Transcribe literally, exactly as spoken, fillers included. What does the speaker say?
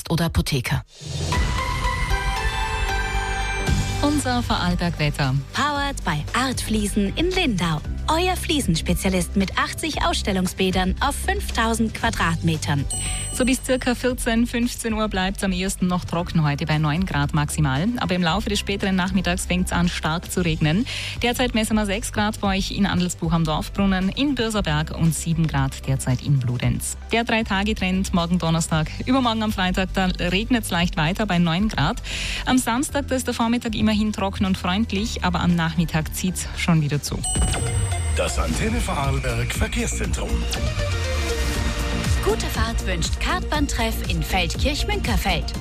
Arzt oder Apotheker. Unser Vorarlberg-Wetter. Powered by Artfliesen in Lindau. Euer Fliesenspezialist mit achtzig Ausstellungsbädern auf fünftausend Quadratmetern. So bis ca. vierzehn, fünfzehn Uhr bleibt es am ehesten noch trocken heute bei neun Grad maximal. Aber im Laufe des späteren Nachmittags fängt es an stark zu regnen. Derzeit messen wir sechs Grad bei euch in Andelsbuch am Dorfbrunnen, in Bürserberg und sieben Grad derzeit in Bludenz. Der Drei-Tage-Trend morgen Donnerstag. Übermorgen am Freitag, da regnet es leicht weiter bei neun Grad. Am Samstag, da ist der Vormittag immerhin trocken und freundlich, aber am Nachmittag zieht es schon wieder zu. Das Antenne Vorarlberg Verkehrszentrum. Gute Fahrt wünscht Kartbahntreff in Feldkirch-Münkerfeld.